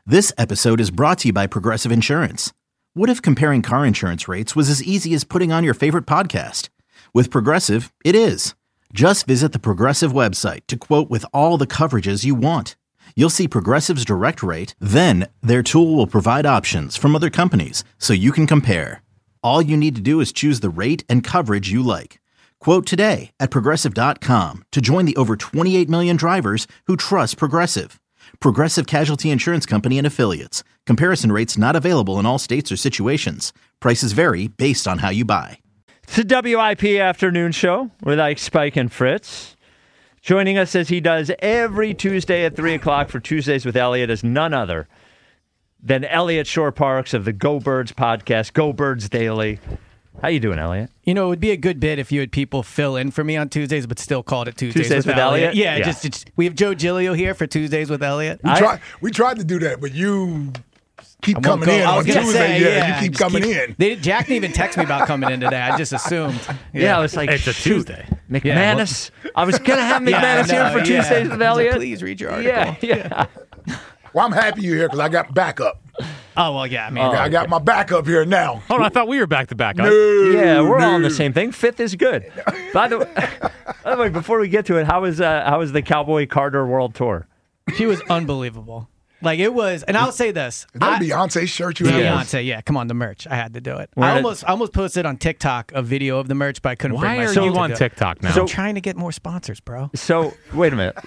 This episode is brought to you by Progressive Insurance. What if comparing car insurance rates was as easy as putting on your favorite podcast? With Progressive, it is. Just visit the Progressive website to quote with all the coverages you want. You'll see Progressive's direct rate, then their tool will provide options from other companies so you can compare. All you need to do is choose the rate and coverage you like. Quote today at Progressive.com to join the over 28 million drivers who trust Progressive. Progressive Casualty Insurance Company and Affiliates. Comparison rates not available in all states or situations. Prices vary based on how you buy. It's the WIP Afternoon Show with Ike, Spike, and Fritz. Joining us as he does every Tuesday at 3 o'clock for Tuesdays with Elliot is none other than Elliot Shore Parks of the Go Birds podcast, Go Birds Daily. How you doing, Elliot? You know, it would be a good bit if you had people fill in for me on Tuesdays, but still called it Tuesdays with Elliot. Yeah, yeah. Just we have Joe Giglio here for Tuesdays with Elliot. We tried to do that, but you keep coming in on Tuesday. You keep coming in. Jack didn't even text me about coming in today. I just assumed. Yeah, I was like, it's a Tuesday. McManus. I was going to have McManus here for Tuesdays with Elliot. Like, please read your article. Yeah. Well, I'm happy you're here because I got backup. Oh, well, yeah. I mean, I got my backup here now. Hold on, I thought we were back to back. Yeah, we're all on the same thing. Fifth is good. By the way, before we get to it, how was the Cowboy Carter World Tour? She was unbelievable. Like, it was, and I'll say this. Is that a Beyonce shirt you have? Beyonce, yeah. Come on, the merch. I had to do it. I almost posted on TikTok a video of the merch, but I couldn't bring myself to do it. Why are you on TikTok now? I'm trying to get more sponsors, bro. So, wait a minute.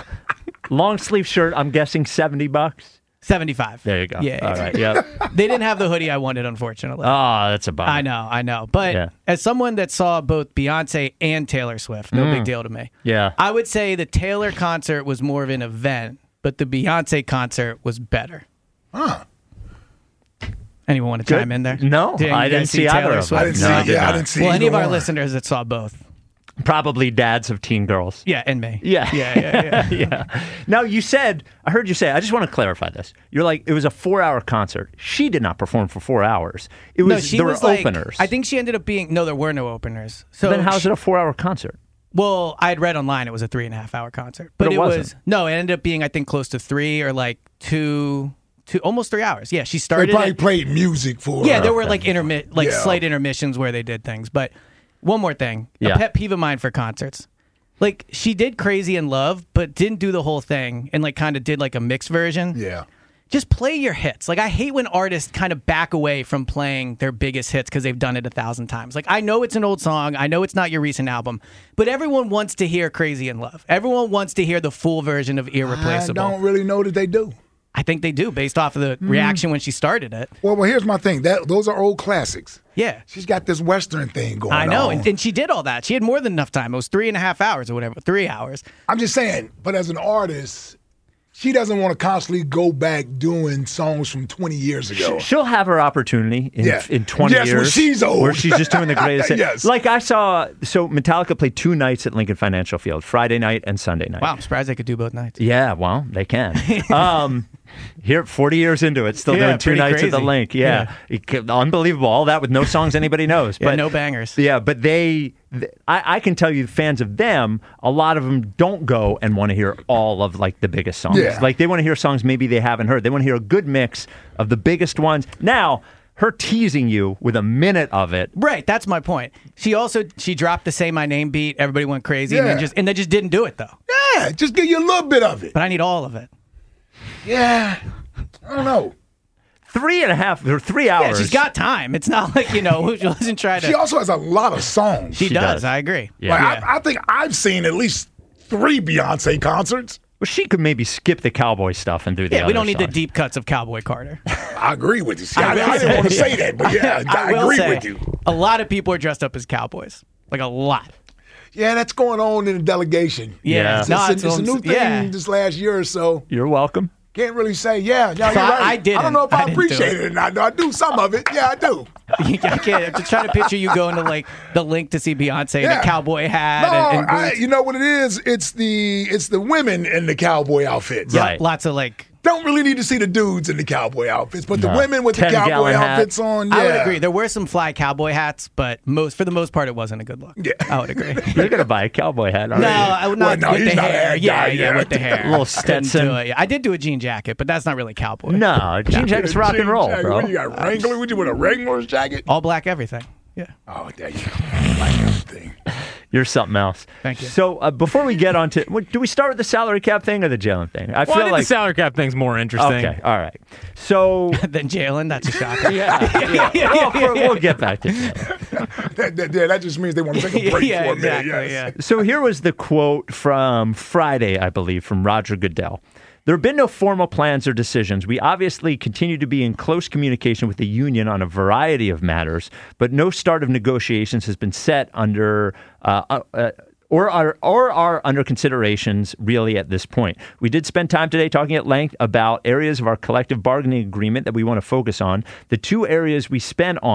Long sleeve shirt, I'm guessing $70. 75. There you go. Yeah. All right. Yeah. They didn't have the hoodie I wanted, unfortunately. Oh, that's a bummer. I know. But as someone that saw both Beyonce and Taylor Swift, no big deal to me. Yeah. I would say the Taylor concert was more of an event, but the Beyonce concert was better. Huh. Anyone want to chime in there? No, I didn't see either of them. I didn't see Well, any of our one. listeners that saw both. Probably dads of teen girls. Yeah, and me. Yeah. Yeah. Now, I heard you say, I just want to clarify this. You're like, it was a 4-hour concert. She did not perform for 4 hours. There were openers. I think she ended up being, there were no openers. So then how's it a 4-hour concert? Well, I had read online it was a 3.5-hour concert. But it wasn't. It ended up being, I think, close to 3 or like 2, almost 3 hours. Yeah, she started. They probably played music for Yeah, her. there were like slight intermissions where they did things. But one more thing, a pet peeve of mine for concerts. Like, she did Crazy in Love, but didn't do the whole thing and like kind of did like a mixed version. Yeah. Just play your hits. Like, I hate when artists kind of back away from playing their biggest hits because they've done it 1,000 times. Like, I know it's an old song. I know it's not your recent album. But everyone wants to hear Crazy in Love. Everyone wants to hear the full version of Irreplaceable. I don't really know that they do. I think they do, based off of the reaction when she started it. Well, here's my thing. Those are old classics. Yeah. She's got this Western thing going on. I know, and she did all that. She had more than enough time. It was 3.5 hours or whatever, 3 hours. I'm just saying, but as an artist, she doesn't want to constantly go back doing songs from 20 years ago. She'll have her opportunity in 20 years. When she's old. Where she's just doing the greatest hits. Yes. Like I saw, so Metallica played 2 nights at Lincoln Financial Field, Friday night and Sunday night. Wow, I'm surprised they could do both nights. Yeah, well, they can. Here, 40 years into it, still doing 2 nights crazy. at the Link. Yeah. Unbelievable. All that with no songs anybody knows. But no bangers. Yeah, but I can tell you, fans of them, a lot of them don't go and want to hear all of like the biggest songs. Yeah. Like they want to hear songs maybe they haven't heard. They want to hear a good mix of the biggest ones. Now, her teasing you with a minute of it. Right, that's my point. She dropped the Say My Name beat. Everybody went crazy, and they just didn't do it though. Yeah, just give you a little bit of it. But I need all of it. Yeah, I don't know. 3.5 or 3 hours. Yeah, she's got time. It's not like, she wasn't trying to. She also has a lot of songs. She does. I agree. Yeah. Like, I think I've seen at least 3 Beyonce concerts. Well, she could maybe skip the cowboy stuff and do the Yeah, we don't need the songs. deep cuts of Cowboy Carter. I agree with you. See, I didn't want to say that, but yeah, I will agree say, with you. A lot of people are dressed up as cowboys. Like a lot. Yeah, that's going on in the delegation. Yeah. It's a new thing this last year or so. You're welcome. Can't really say, you're right. I didn't. I don't know if I didn't appreciate do it or not. I do some of it. Yeah, I do. I can't. I'm just trying to picture you going to like the Link to see Beyonce in a cowboy hat and boots. You know what it is? It's the women in the cowboy outfits. Yeah, Right. lots of like don't really need to see the dudes in the cowboy outfits, but the women with the 10-gallon cowboy hat. outfits on, yeah. I would agree. There were some fly cowboy hats, but for the most part, it wasn't a good look. Yeah. I would agree. You're gonna buy a cowboy hat, aren't No, you? I would not Well, no, with he's the not a hair. hat Yeah, guy, yeah. with the hair. A little Couldn't Stetson. do it. I did do a jean jacket, but that's not really cowboy. No, jean jacket's rock and roll, Jacket. bro. What, you got Wrangler? Would you with a Wrangler's jacket? All black everything. Yeah. Oh, there you go. Like everything. You're something else. Thank you. So before we get on to, do we start with the salary cap thing or the Jalen thing? I Well, I feel think like the salary cap thing's more interesting. Okay, all right. So Then Jalen, that's a shocker. we'll get back to Jalen. That just means they want to take a break Yeah, for a exactly, minute. yeah. Yes. So here was the quote from Friday, I believe, from Roger Goodell. There have been no formal plans or decisions. We obviously continue to be in close communication with the union on a variety of matters, but no start of negotiations has been set under or are under considerations really at this point. We did spend time today talking at length about areas of our collective bargaining agreement that we want to focus on. The two areas we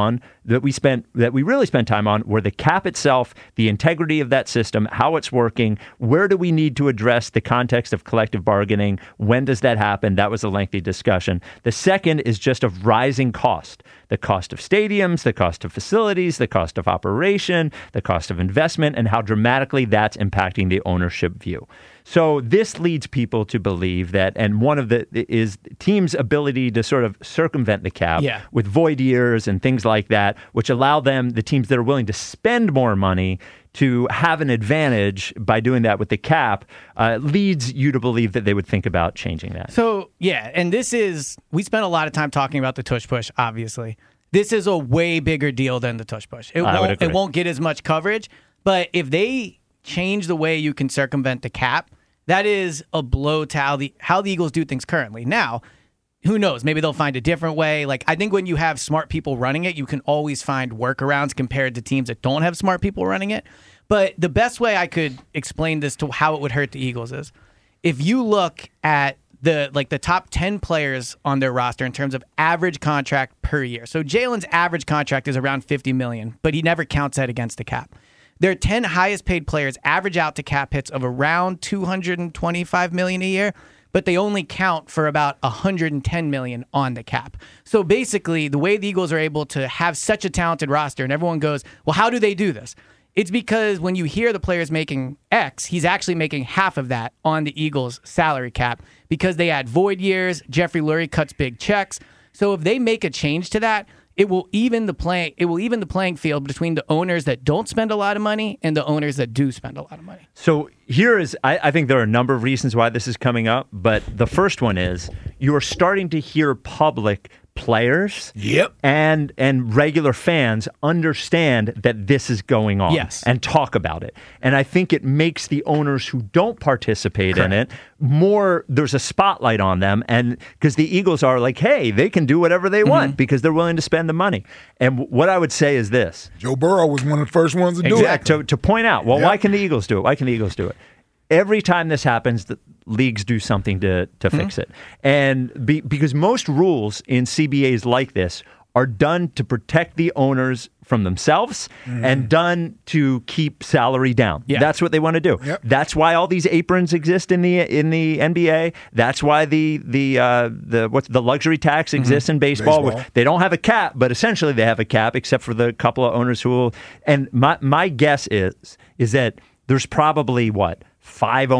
really spent time on were the cap itself, the integrity of that system, how it's working, where do we need to address the context of collective bargaining, when does that happen? That was a lengthy discussion. The second is just of rising cost. The cost of stadiums, the cost of facilities, the cost of operation, the cost of investment, and how dramatically that's impacting the ownership view. So this leads people to believe that, and one of the is teams' ability to sort of circumvent the cap with void years and things like that, which allow them, the teams that are willing to spend more money, to have an advantage by doing that with the cap, leads you to believe that they would think about changing that. So, yeah, and we spent a lot of time talking about the tush push, obviously. This is a way bigger deal than the tush push. It won't get as much coverage, but if they change the way you can circumvent the cap, that is a blow to how the Eagles do things currently. Now, who knows? Maybe they'll find a different way. Like, I think when you have smart people running it, you can always find workarounds compared to teams that don't have smart people running it. But the best way I could explain this to how it would hurt the Eagles is if you look at the top 10 players on their roster in terms of average contract per year. So Jalen's average contract is around $50 million, but he never counts that against the cap. Their 10 highest paid players average out to cap hits of around $225 million a year, but they only count for about $110 million on the cap. So basically, the way the Eagles are able to have such a talented roster, and everyone goes, well, how do they do this? It's because when you hear the players making X, he's actually making half of that on the Eagles' salary cap because they add void years. Jeffrey Lurie cuts big checks. So if they make a change to that, it will even the playing field between the owners that don't spend a lot of money and the owners that do spend a lot of money. So I think there are a number of reasons why this is coming up, but the first one is you are starting to hear public players and regular fans understand that this is going on and talk about it. And I think it makes the owners who don't participate in it there's a spotlight on them, and because the Eagles are like, hey, they can do whatever they want because they're willing to spend the money. And what I would say is this. Joe Burrow was one of the first ones to do it. To point out, why can the Eagles do it? Why can the Eagles do it? Every time this happens, the leagues do something to fix it. And because most rules in CBAs like this are done to protect the owners from themselves and done to keep salary down. That's what they want to do. That's why all these aprons exist in the NBA. That's why the luxury tax exists in baseball. They don't have a cap, but essentially they have a cap, except for the couple of owners who will. And my guess is that there's probably 4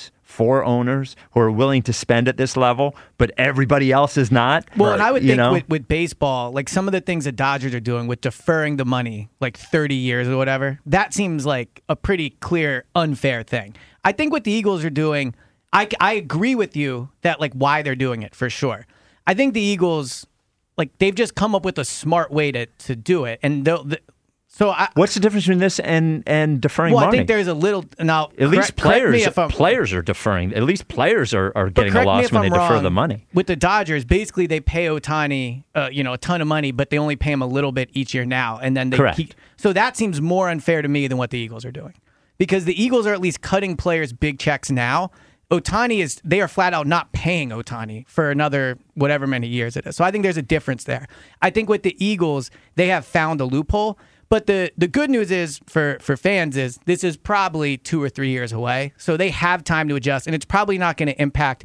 owners who are willing to spend at this level, but everybody else is not. Well, and I would think with baseball, like some of the things the Dodgers are doing with deferring the money, like 30 years or whatever, that seems like a pretty clear, unfair thing. I think what the Eagles are doing, I agree with you that like why they're doing it for sure. I think the Eagles, like they've just come up with a smart way to do it, and what's the difference between this and deferring money? Well, I think there's a little now. At least players are deferring. At least players are getting a loss when they defer the money. With the Dodgers, basically they pay Ohtani, a ton of money, but they only pay him a little bit each year now, and then so that seems more unfair to me than what the Eagles are doing, because the Eagles are at least cutting players big checks now. They are flat out not paying Ohtani for another whatever many years it is. So I think there's a difference there. I think with the Eagles, they have found a loophole. But the good news is for fans is this is probably 2 or 3 years away. So they have time to adjust, and it's probably not going to impact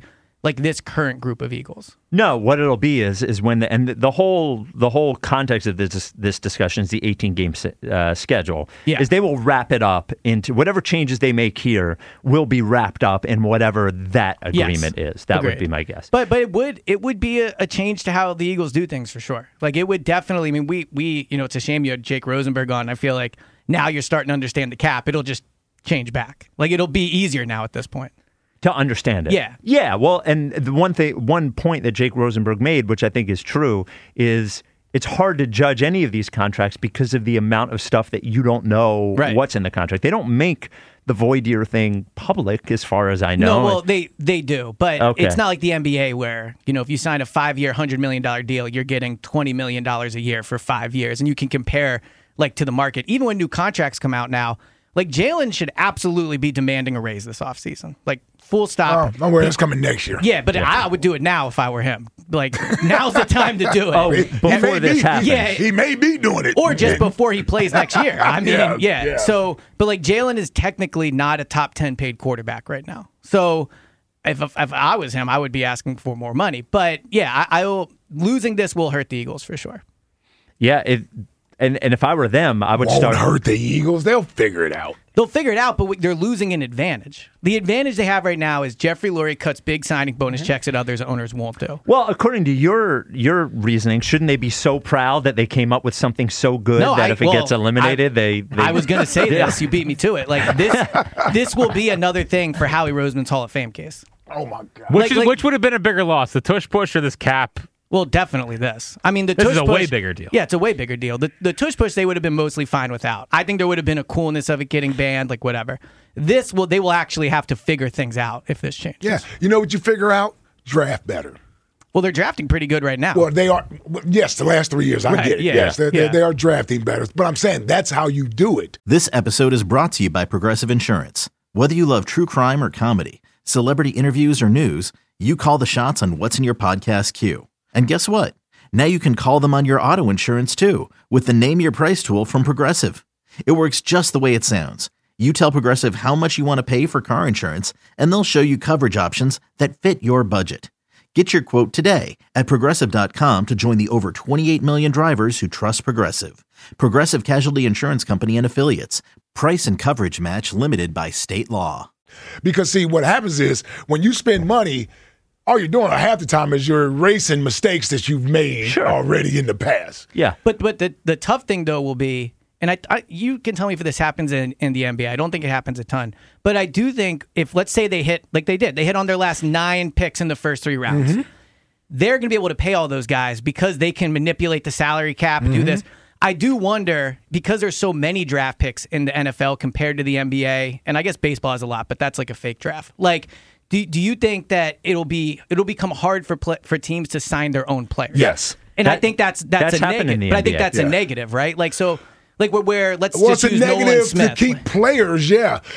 like this current group of Eagles. No, what it'll be is when the whole context of this discussion is the 18-game schedule. Yeah. Is they will wrap it up into whatever changes they make here will be wrapped up in whatever that agreement is. That Agreed. would be my guess. But it would be a change to how the Eagles do things for sure. Like it would definitely. I mean, we it's a shame you had Jake Rosenberg on. I feel like now you're starting to understand the cap. It'll just change back. Like it'll be easier now at this point. To understand it. Yeah. Well, and the one point that Jake Rosenberg made, which I think is true, is it's hard to judge any of these contracts because of the amount of stuff that you don't know what's in the contract. They don't make the void year thing public, as far as I know. No, well, they do, but it's not like the NBA where, if you sign a 5-year, $100 million deal, you're getting $20 million a year for 5 years, and you can compare like to the market. Even when new contracts come out now, like Jalen should absolutely be demanding a raise this offseason. Like full stop. Oh, don't worry, it's coming next year. Yeah, but I would do it now if I were him. Like now's the time to do it. Before this happens. Yeah, he may be doing it. Or just before he plays next year. I mean, yeah. So, but like Jalen is technically not a top 10 paid quarterback right now. So if I was him, I would be asking for more money. But yeah, I will. Losing this will hurt the Eagles for sure. Yeah, And if I were them, I would Won't hurt the Eagles. They'll figure it out. They'll figure it out, but they're losing an advantage. The advantage they have right now is Jeffrey Lurie cuts big signing bonus checks that other owners won't do. Well, according to your reasoning, shouldn't they be so proud that they came up with something so good that if it gets eliminated, they I was going to say this. You beat me to it. Like this will be another thing for Howie Roseman's Hall of Fame case. Oh my God! Which would have been a bigger loss, the tush push or this cap? Well, definitely this. I mean, the this tush is a push, way bigger deal. Yeah, it's a way bigger deal. The tush push they would have been mostly fine without. I think there would have been a coolness of it getting banned, like whatever. They will actually have to figure things out if this changes. Yeah, you know what you figure out? Draft better. Well, they're drafting pretty good right now. Well, they are. Yes, the last 3 years, I get it. Yeah, yes, they are drafting better. But I'm saying that's how you do it. This episode is brought to you by Progressive Insurance. Whether you love true crime or comedy, celebrity interviews or news, you call the shots on what's in your podcast queue. And guess what? Now you can call them on your auto insurance too with the Name Your Price tool from Progressive. It works just the way it sounds. You tell Progressive how much you want to pay for car insurance, and they'll show you coverage options that fit your budget. Get your quote today at Progressive.com to join the over 28 million drivers who trust Progressive. Progressive Casualty Insurance Company and Affiliates. Price and coverage match limited by state law. Because, see, what happens is when you spend money, all you're doing half the time is you're erasing mistakes that you've made already in the past. Yeah. But the tough thing, though, will be, and you can tell me if this happens in the NBA. I don't think it happens a ton. But I do think if, let's say they hit, like they hit on their last 9 picks in the first 3 rounds, they're going to be able to pay all those guys because they can manipulate the salary cap, do this. I do wonder, because there's so many draft picks in the NFL compared to the NBA, and I guess baseball has a lot, but that's like a fake draft. Like, do you think that it'll become hard for teams to sign their own players? Yes. And I think that's a negative. But I think that's a negative, right? Like, so, like where let's just use Nolan Smith. It's a negative to keep players,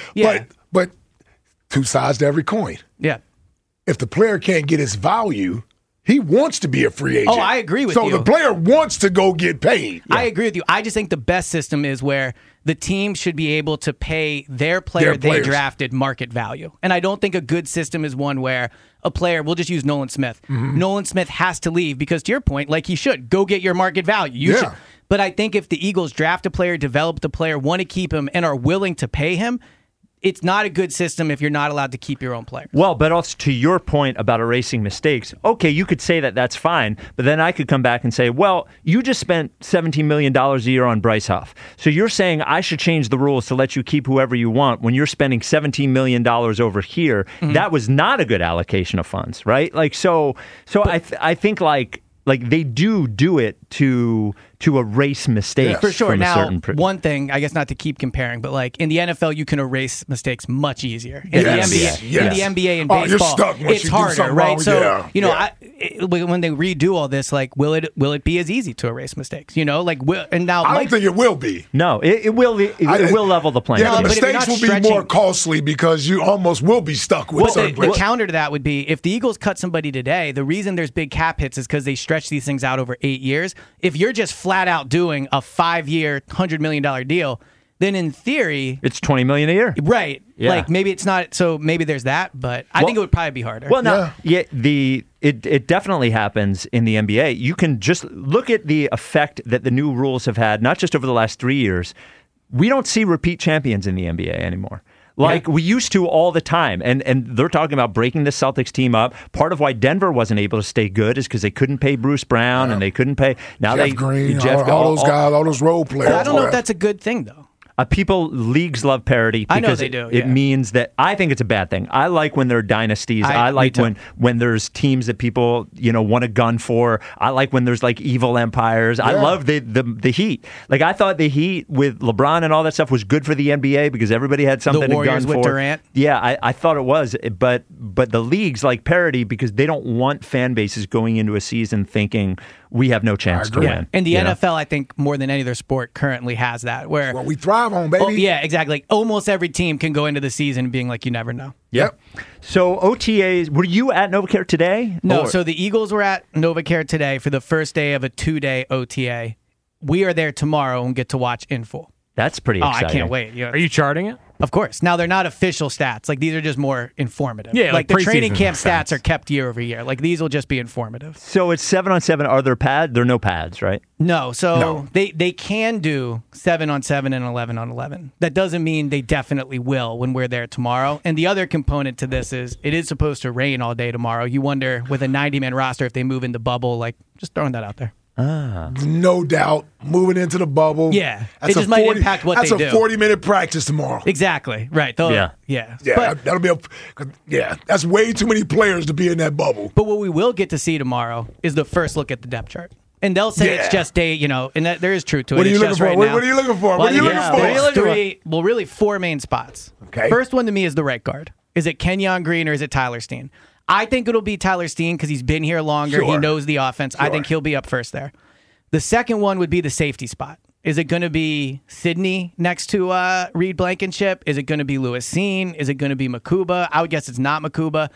but 2 sides to every coin. Yeah. If the player can't get his value, he wants to be a free agent. Oh, I agree with you. So the player wants to go get paid. I agree with you. I just think the best system is where the team should be able to pay their player they drafted market value. And I don't think a good system is one where a player, we'll just use Nolan Smith. Nolan Smith has to leave because, to your point, like he should, go get your market value. You should. But I think if the Eagles draft a player, develop the player, want to keep him, and are willing to pay him, it's not a good system if you're not allowed to keep your own players. Well, but also to your point about erasing mistakes, okay, you could say that that's fine, but then I could come back and say, well, you just spent $17 million a year on Bryce Huff. So you're saying I should change the rules to let you keep whoever you want when you're spending $17 million over here. That was not a good allocation of funds, right? Like, I think like they do it to erase mistakes for sure. From now, a certain one thing, I guess not to keep comparing, but like in the NFL, you can erase mistakes much easier. In the NBA and baseball, you're stuck once it's harder, right? When they redo all this, like, will it be as easy to erase mistakes? I don't think it will be. No, it will. It will level the playing. Yeah, the mistakes will be more costly because you almost will be stuck with certain the counter to that would be if the Eagles cut somebody today. The reason there's big cap hits is because they stretch these things out over 8 years. If you're just flat out doing a 5-year, $100 million deal, then in theory, It's $20 million a year. right? Yeah. Like maybe it's not. So maybe there's that, but I think it would probably be harder. Well, no, it definitely happens in the NBA. You can just look at the effect that the new rules have had, not just over the last 3 years. We don't see repeat champions in the NBA anymore. Like we used to all the time. And they're talking about breaking the Celtics team up. Part of why Denver wasn't able to stay good is because they couldn't pay Bruce Brown and they couldn't pay. Now Jeff Green, all those guys, all those role players. I don't know if that's a good thing, though. Leagues love parity because I know they do, it means that I think it's a bad thing. I like when there are dynasties. I like when there's teams that people want to gun for. I like when there's like evil empires. Yeah. I love the Heat. Like I thought the Heat with LeBron and all that stuff was good for the NBA because everybody had something to gun for. With Durant. Yeah, I thought it was, but the leagues like parity because they don't want fan bases going into a season thinking we have no chance to win. And the NFL, I think, more than any other sport, currently has that. Where we thrive on, baby. Oh, yeah, exactly. Like, almost every team can go into the season being like, you never know. Yep. So OTAs, were you at NovaCare today? No, so the Eagles were at NovaCare today for the first day of a 2-day OTA. We are there tomorrow and get to watch in full. That's pretty exciting. I can't wait. Are you charting it? Of course. Now, they're not official stats. Like, these are just more informative. Yeah, like the training camp stats are kept year over year. Like, these will just be informative. So it's 7-on-7. Are there pads? There are no pads, right? No. So they can do 7-on-7 and 11-on-11. That doesn't mean they definitely will when we're there tomorrow. And the other component to this is it is supposed to rain all day tomorrow. You wonder, with a 90-man roster, if they move in the bubble. Like, just throwing that out there. No doubt. Moving into the bubble. Yeah. It just might impact what they do. That's a 40-minute practice tomorrow. Exactly. Right. Yeah. But, that'll be that's way too many players to be in that bubble. But what we will get to see tomorrow is the first look at the depth chart. And they'll say it's just and that, there is truth to it. What are you looking for? What are you looking for? What are you looking for? 4 main spots. Okay. First one to me is the right guard. Is it Kenyon Green or is it Tyler Steen? I think it'll be Tyler Steen because he's been here longer. Sure. He knows the offense. Sure. I think he'll be up first there. The second one would be the safety spot. Is it going to be Sidney next to Reed Blankenship? Is it going to be Lewis Cine? Is it going to be Makuba? I would guess it's not Makuba.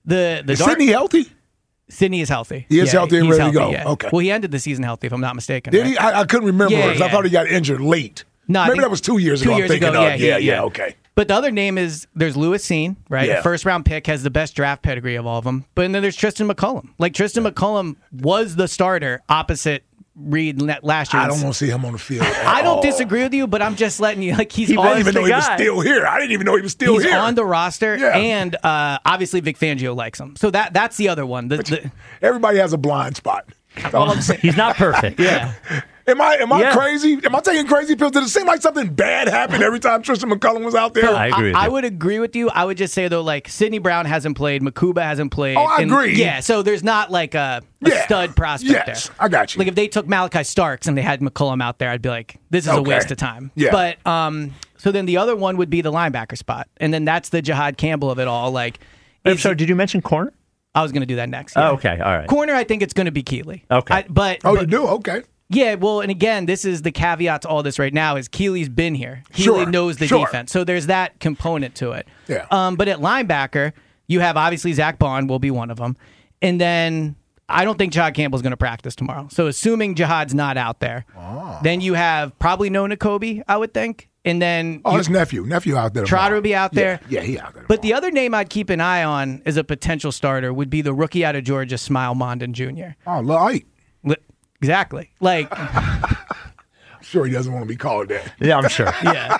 Is Sidney healthy? Sidney is healthy. He is healthy and ready to go. Yeah. Okay. Well, he ended the season healthy, if I'm not mistaken. Did he? I couldn't remember because I thought he got injured late. No, maybe that was 2 years ago. 2 years ago. Okay. But the other name is there's Lewis Cine, right? Yeah. First round pick, has the best draft pedigree of all of them. But then there's Tristan McCullum. Like Tristan McCullum was the starter opposite Reed last year. I don't want to see him on the field. I don't disagree with you, but I'm just letting you. Like I didn't even know he was still here. I didn't even know he was still here. He's on the roster, and obviously Vic Fangio likes him. So that's the other one. Everybody has a blind spot. That's all I'm saying. He's not perfect. Yeah. Am I crazy? Am I taking crazy pills? Did it seem like something bad happened every time Tristan McCullum was out there? I agree with you. I would agree with you. I would just say, though, like, Sidney Brown hasn't played. Makuba hasn't played. Oh, I agree. Yeah, so there's not, like, a stud prospect there. I got you. Like, if they took Malachi Starks and they had McCullum out there, I'd be like, this is a waste of time. Yeah. But, so then the other one would be the linebacker spot. And then that's the Jihad Campbell of it all. Like, I'm sorry, did you mention corner? I was going to do that next. Yeah. Oh, okay, all right. Corner, I think it's going to be Keeley. Okay. You do? Okay. Yeah, well, and again, this is the caveat to all this right now is Keeley's been here. Keeley knows the defense. So there's that component to it. Yeah. But at linebacker, you have obviously Zach Bond will be one of them. And then I don't think Jihad Campbell's going to practice tomorrow. So assuming Jihad's not out there, then you have probably Nona Kobe, I would think. And then his nephew out there. Trotter will be out there. Yeah, he out there. But the other name I'd keep an eye on as a potential starter would be the rookie out of Georgia, Smile Mondon Jr. Oh, Lil Ike. Exactly. Like, I'm sure he doesn't want to be called that. Yeah, I'm sure. Yeah.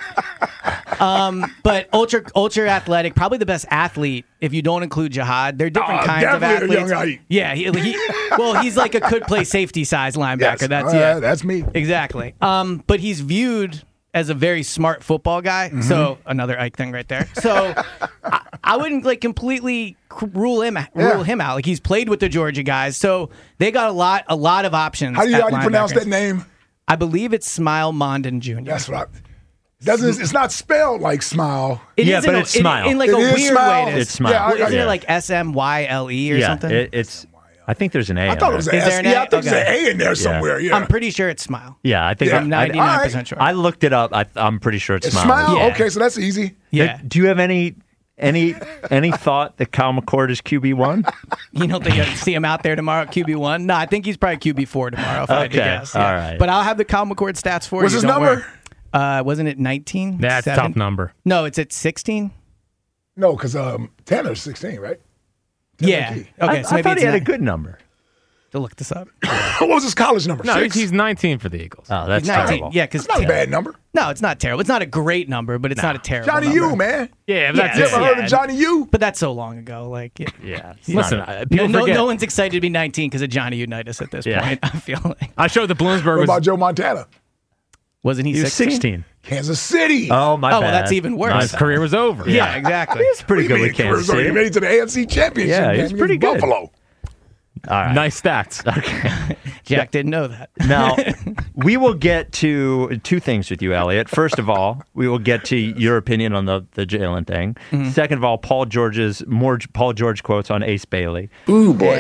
But ultra athletic, probably the best athlete if you don't include Jihad. They're different kinds of athletes. Young Ike. Yeah, he's like a could play safety size linebacker. Yes. That's me. Exactly. But he's viewed as a very smart football guy. Mm-hmm. So another Ike thing right there. So I wouldn't like completely rule him out. Like he's played with the Georgia guys, so they got a lot of options. How do you pronounce that name? I believe it's Smile Mondon Jr. That's right. It's not spelled like Smile. But it's Smile. In like a weird Smile? way. It's Smile. Isn't it like SMYLE or something? It's. I think there's an A. I thought it was an S. I think there's an A in there somewhere. Yeah. I'm pretty sure it's Smile. Yeah, I think I'm 99% sure. I looked it up. I'm pretty sure it's Smile. Smile? Yeah. Okay, so that's easy. Yeah. Do you have any thought that Kyle McCord is QB1? You don't think you'll see him out there tomorrow at QB1? No, I think he's probably QB4 tomorrow if I had to guess. All right. But I'll have the Kyle McCord stats for What's you. What's his number? Wasn't it 19? That's a tough number. No, it's at 16. No, because Tanner's 16, right? Yeah. Tanner Okay, I so maybe thought it's he had a not- good number. To look this up. What was his college number? No, 6? he's 19 for the Eagles. Oh, that's He's 19. terrible. Yeah, because That's not a bad number. No, it's not terrible. It's not a great number, but it's not a terrible Johnny number. U, man. Yeah, but Yeah, that's You it. ever heard of Johnny U? But that's so long ago. Like, yeah. Yeah. Listen, people no, forget. no one's excited to be 19 because of Johnny Unitas at this Yeah. point. I feel like. I showed the Bloomsburg What was about Joe Montana? Wasn't he He was 16? 16. Kansas City. Oh, my Oh, bad. well, that's even worse. his career was over. Yeah, exactly. He's pretty good with Kansas He City. made it to the AFC Championship. Yeah, game he's against pretty good. Buffalo. All right. Nice stats. Jack didn't know that. Now, we will get to two things with you, Elliot. First of all, we will get to your opinion on the Jalen thing. Mm-hmm. Second of all, Paul George quotes on Ace Bailey. Ooh, boy.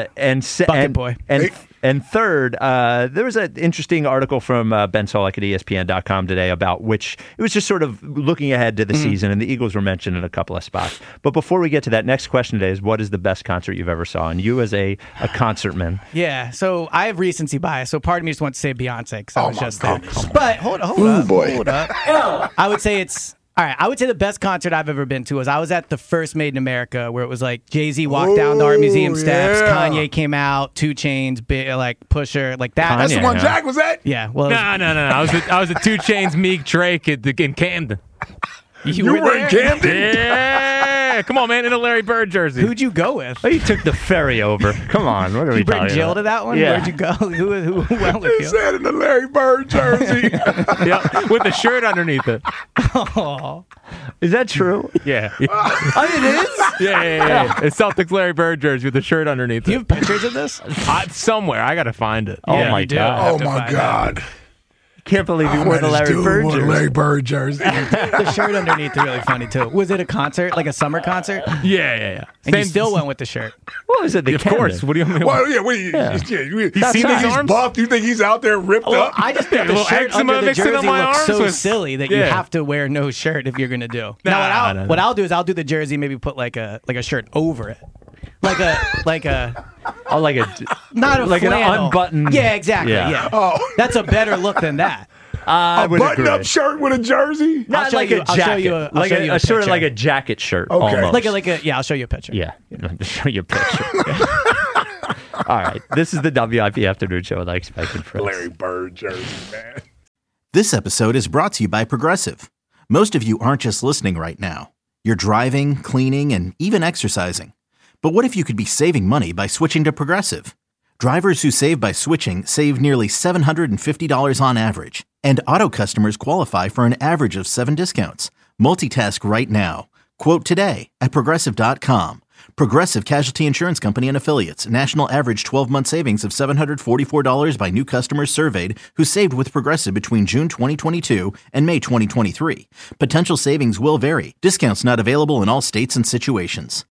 And boy. And third, there was an interesting article from Ben Solak at ESPN.com today about which it was just sort of looking ahead to the season, and the Eagles were mentioned in a couple of spots. But before we get to that, next question today is, what is the best concert you've ever saw? And you as a concertman. Yeah, so I have recency bias. So part of me just wants to say Beyonce because I was my just there. goodness. But hold up. Hold up. I would say it's. All right, I would say the best concert I've ever been to was I was at the first Made in America where it was like Jay-Z walked down the Art Museum steps, yeah. Kanye came out, 2 Chainz, like Pusher, like that. That's the Kanye, one huh? Jack was at? Yeah, well, it was- No. I was at 2 Chainz, Meek, Drake in Camden. you You were were in there? Camden? Yeah, come on, man, in a Larry Bird jersey. Who'd you go with? Oh, you took the ferry over. Come on, what are we You bring talking Jill about? to that one? Yeah. Where'd you go? Who went with He you? said in the Larry Bird jersey. Yeah, with the shirt underneath it. Oh. Is that true? Yeah, Oh, it is? yeah. It's Celtics Larry Bird jersey with the shirt underneath Do you it. have pictures of this? Somewhere, I gotta find it. Oh, Yeah, my you do. God. I have Oh, to my find God. Can't believe you Oh, wore man, the this Larry dude Bird wore the jersey. Larry Bird jersey. The shirt underneath is really funny too. Was it a concert, like a summer concert? Yeah. And you still went with the shirt. What was it? The Of course. Camden? What do you mean? Well, yeah, You he's seen these arms? buffed. You think he's out there ripped Well, up? I just think the little shirt eczema under the mixing up jersey my looks arms so with- silly that you Yeah. have to wear no shirt if you're gonna do. Nah, Now, no. what I'll do is I'll do the jersey, maybe put like a shirt over it, like a Oh, like a not a like an flannel. unbuttoned. Yeah, exactly. Yeah. Yeah, Oh. that's a better look than that. I would agree. Button-up shirt with a jersey? Not I'll show like you- a I'll jacket, show you a- I'll like show you a sort of picture. like a jacket shirt. Okay. Almost. Like a yeah. I'll show you a picture. Yeah, to show you a picture. All right, this is the WIP Afternoon Show with Ike Spike and Fritz. Larry Bird jersey, man. This episode is brought to you by Progressive. Most of you aren't just listening right now. You're driving, cleaning, and even exercising. But what if you could be saving money by switching to Progressive? Drivers who save by switching save nearly $750 on average. And auto customers qualify for an average of 7 discounts. Multitask right now. Quote today at Progressive.com. Progressive Casualty Insurance Company and Affiliates. National average 12-month savings of $744 by new customers surveyed who saved with Progressive between June 2022 and May 2023. Potential savings will vary. Discounts not available in all states and situations.